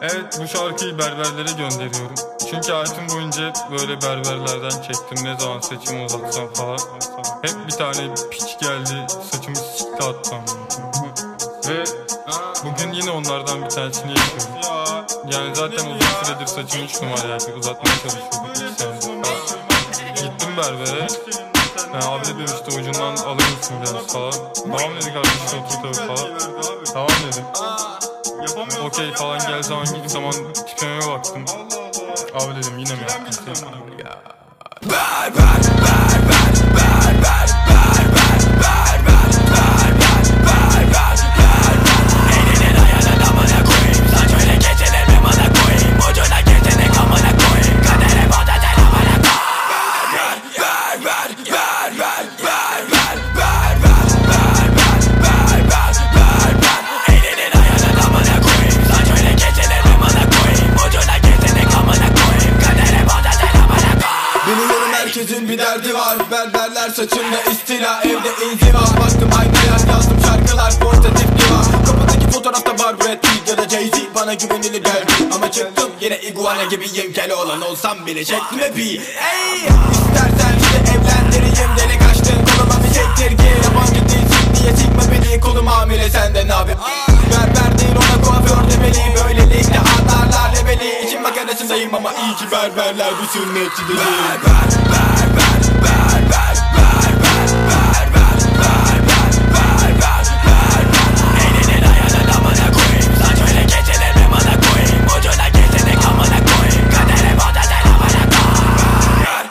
Evet, bu şarkıyı berberlere gönderiyorum. Çünkü hayatım boyunca böyle berberlerden çektim. Ne zaman saçımı uzatsam falan hep bir tane piç geldi, saçımı sikti hatta. Ve bugün yine onlardan bir tanesini yaşıyorum. Yani zaten uzun süredir saçımı 3 numaraydı, uzatmaya çalışıyordum. Gittim berbere. Abi dedim işte ucundan alır mısın biraz falan. Tamam dedi kardeşim, otur tabii falan. Tamam dedim. Okey falan, gel zaman git zaman tipime baktım. Abi dedim yine mi yaptın? Elinin ayağının amına koyayım. Saç öyle geceler mi bana koyayım. Ucuna geçenek amına koyayım. Kadere bozadan amına herkesin bir derdi var. Berberler saçımda istila, evde inziva. Baktım aynaya yazdım şarkılar, portatif diva. Kapıdaki fotoğrafta Barbara T ya da Jay-Z bana güvenilir geldi. Ama çıktım yine iguana gibiyim. Keloğlan olsam bile şeklime pi. Ey, istersen işte evlendireyim. Deli kaçtın koluma bir çektir ki. Yabancı değilsin diye sikme beni, kolum hamile senden abi. Berber değil ona kuaför demeli. Böylelikle anlarlar lebeli. İçim makarasındayım ama iyi ki berberler bir sünnetçi değil. Elinin ayağının amına koyayım. Saç öyle geceler mi bana koyayım. Ucuna geçenek amına koyayım. Kadere bozadan amına koyayım.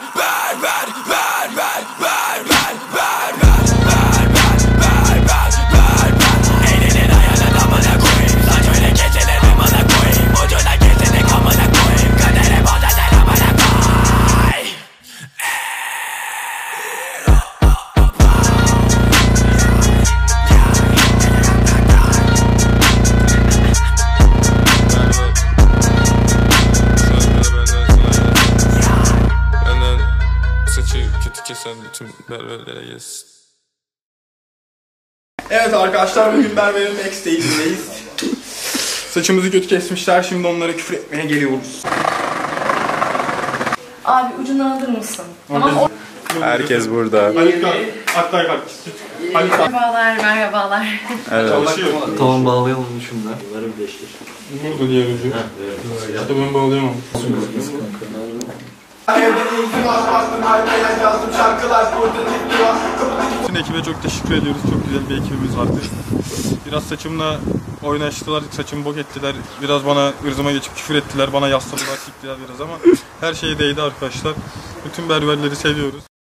Elinin ayağının amına koyayım. Saç öyle geceler mi bana koyayım. Ucuna geçenek amına koyayım. Kadere bozadan amına koyayım. Kesen bütün berberlere gelsin. Evet arkadaşlar, bugün berberin backstage'indeyiz. Saçımızı kötü kesmişler, şimdi onlara küfür etmeye geliyoruz. Abi ucundan alır mısın? Tamam. Herkes burada. Hatta Merhabalar, merhabalar. Evet. çalışıyor. Tamam, bağlayalım şunu da. Bunları birleştir. Burada diğer ucu. İşte ben bağlayamam. Evde inziva, baktım aynaya yazdım şarkılar, portatif diva. Bütün ekibe çok teşekkür ediyoruz. Çok güzel bir ekibimiz vardı. Biraz saçımla oynaştılar, saçımı bok ettiler. Biraz bana ırzıma geçip küfür ettiler. Bana yasladılar, siktiler biraz ama her şeye değdi arkadaşlar. Bütün berberleri seviyoruz.